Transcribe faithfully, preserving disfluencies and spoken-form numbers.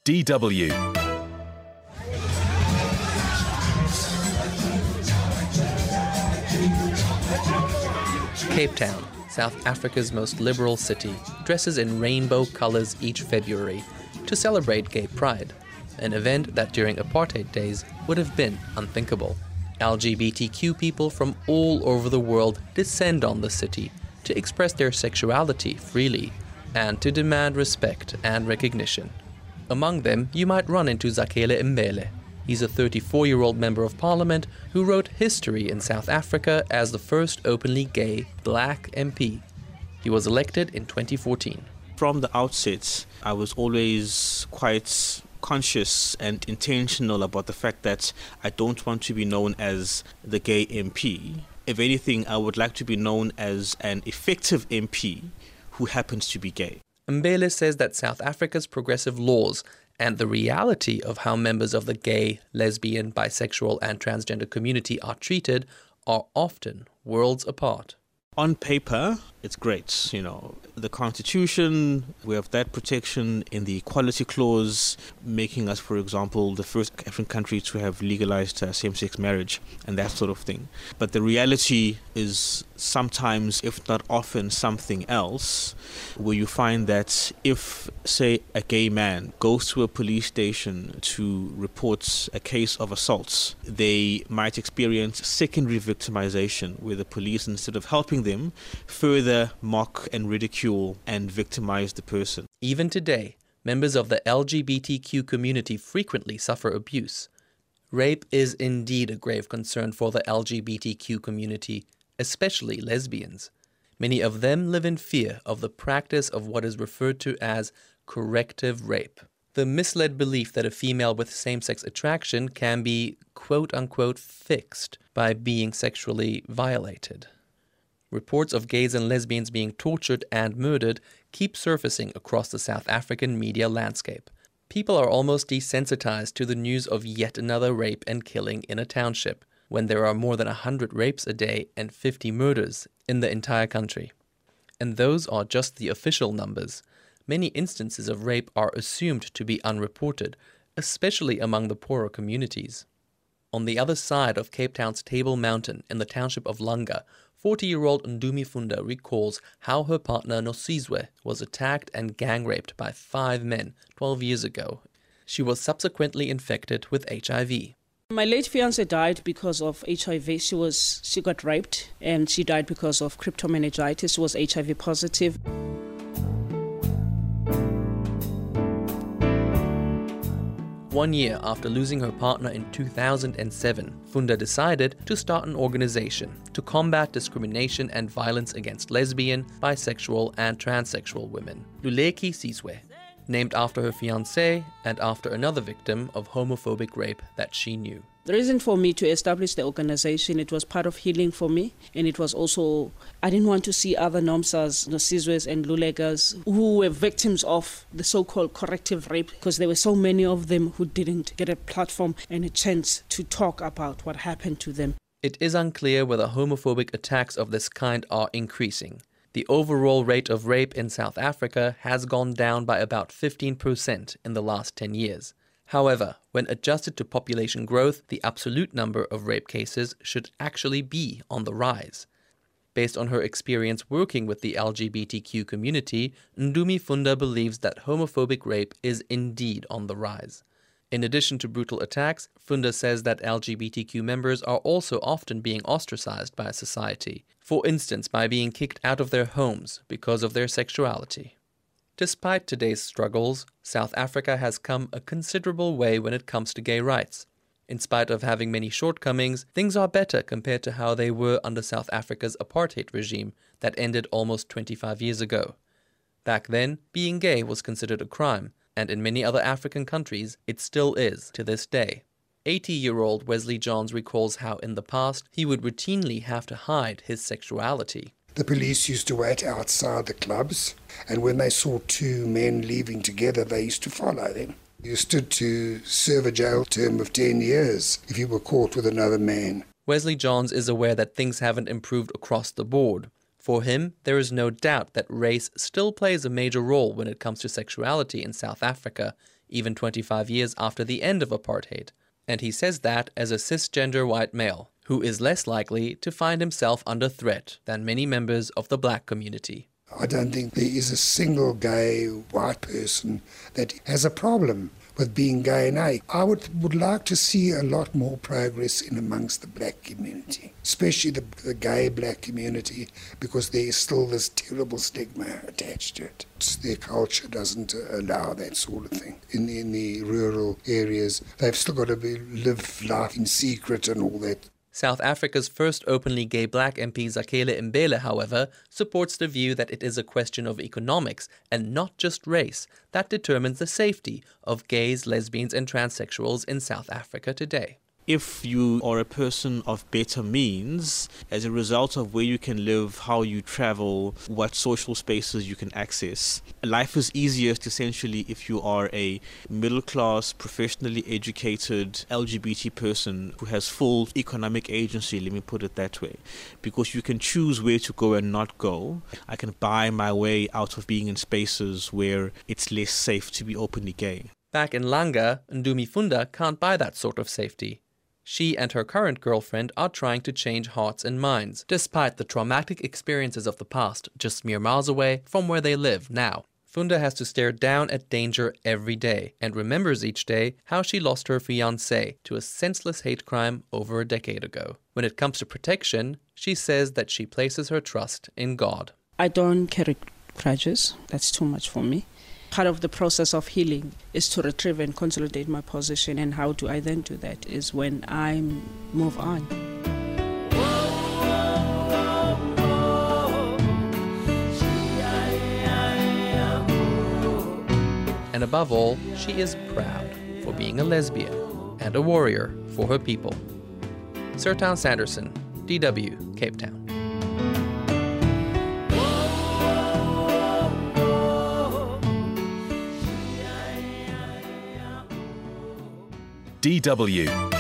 D W. Cape Town, South Africa's most liberal city, dresses in rainbow colours each February to celebrate Gay Pride, an event that during apartheid days would have been unthinkable. L G B T Q people from all over the world descend on the city to express their sexuality freely and to demand respect and recognition. Among them, you might run into Zakele Mbele. He's a thirty-four-year-old member of parliament who wrote history in South Africa as the first openly gay black M P. He was elected in twenty fourteen. From the outset, I was always quite conscious and intentional about the fact that I don't want to be known as the gay M P. If anything, I would like to be known as an effective M P who happens to be gay. Mbele says that South Africa's progressive laws and the reality of how members of the gay, lesbian, bisexual and transgender community are treated are often worlds apart. On paper, it's great, you know. The Constitution, we have that protection in the Equality Clause, making us, for example, the first African country to have legalized uh, same-sex marriage and that sort of thing. But the reality is sometimes, if not often, something else, where you find that if, say, a gay man goes to a police station to report a case of assaults, they might experience secondary victimization, where the police, instead of helping them, further mock and ridicule and victimize the person. Even today, members of the L G B T Q community frequently suffer abuse. Rape is indeed a grave concern for the L G B T Q community, especially lesbians. Many of them live in fear of the practice of what is referred to as corrective rape. The misled belief that a female with same-sex attraction can be quote-unquote fixed by being sexually violated. Reports of gays and lesbians being tortured and murdered keep surfacing across the South African media landscape. People are almost desensitized to the news of yet another rape and killing in a township, when there are more than one hundred rapes a day and fifty murders in the entire country. And those are just the official numbers. Many instances of rape are assumed to be unreported, especially among the poorer communities. On the other side of Cape Town's Table Mountain in the township of Langa, forty-year-old Ndumi Funda recalls how her partner Nosizwe was attacked and gang-raped by five men twelve years ago. She was subsequently infected with H I V. My late fiancée died because of H I V. She was she got raped and she died because of cryptomeningitis. She was H I V positive. One year after losing her partner in two thousand seven, Funda decided to start an organization to combat discrimination and violence against lesbian, bisexual and transsexual women, Luleki Sizwe, named after her fiancé and after another victim of homophobic rape that she knew. The reason for me to establish the organization, it was part of healing for me, and it was also, I didn't want to see other Nomsas, Nosizwes and Lulegas who were victims of the so-called corrective rape, because there were so many of them who didn't get a platform and a chance to talk about what happened to them. It is unclear whether homophobic attacks of this kind are increasing. The overall rate of rape in South Africa has gone down by about fifteen percent in the last ten years. However, when adjusted to population growth, the absolute number of rape cases should actually be on the rise. Based on her experience working with the L G B T Q community, Ndumi Funda believes that homophobic rape is indeed on the rise. In addition to brutal attacks, Funda says that L G B T Q members are also often being ostracized by society, for instance by being kicked out of their homes because of their sexuality. Despite today's struggles, South Africa has come a considerable way when it comes to gay rights. In spite of having many shortcomings, things are better compared to how they were under South Africa's apartheid regime that ended almost twenty-five years ago. Back then, being gay was considered a crime, and in many other African countries, it still is to this day. eighty-year-old Wesley Johns recalls how in the past he would routinely have to hide his sexuality. The police used to wait outside the clubs, and when they saw two men leaving together, they used to follow them. You stood to serve a jail term of ten years if you were caught with another man. Wesley Johns is aware that things haven't improved across the board. For him, there is no doubt that race still plays a major role when it comes to sexuality in South Africa, even twenty-five years after the end of apartheid. And he says that as a cisgender white male, who is less likely to find himself under threat than many members of the black community. I don't think there is a single gay white person that has a problem with being gay. And I, I would, would like to see a lot more progress in amongst the black community, especially the, the gay black community, because there is still this terrible stigma attached to it. It's, their culture doesn't allow that sort of thing. In the, in the rural areas, they've still got to be, live life in secret and all that. South Africa's first openly gay black M P Zakhele Mbele, however, supports the view that it is a question of economics and not just race that determines the safety of gays, lesbians and transsexuals in South Africa today. If you are a person of better means, as a result of where you can live, how you travel, what social spaces you can access, life is easiest essentially if you are a middle-class, professionally educated L G B T person who has full economic agency, let me put it that way, because you can choose where to go and not go. I can buy my way out of being in spaces where it's less safe to be openly gay. Back in Langa, Ndumi Funda can't buy that sort of safety. She and her current girlfriend are trying to change hearts and minds, despite the traumatic experiences of the past, just mere miles away from where they live now. Funda has to stare down at danger every day and remembers each day how she lost her fiancé to a senseless hate crime over a decade ago. When it comes to protection, she says that she places her trust in God. I don't carry grudges. That's too much for me. Part of the process of healing is to retrieve and consolidate my position, and how do I then do that is when I move on. And above all, she is proud for being a lesbian and a warrior for her people. Sertan Sanderson, D W, Cape Town. D W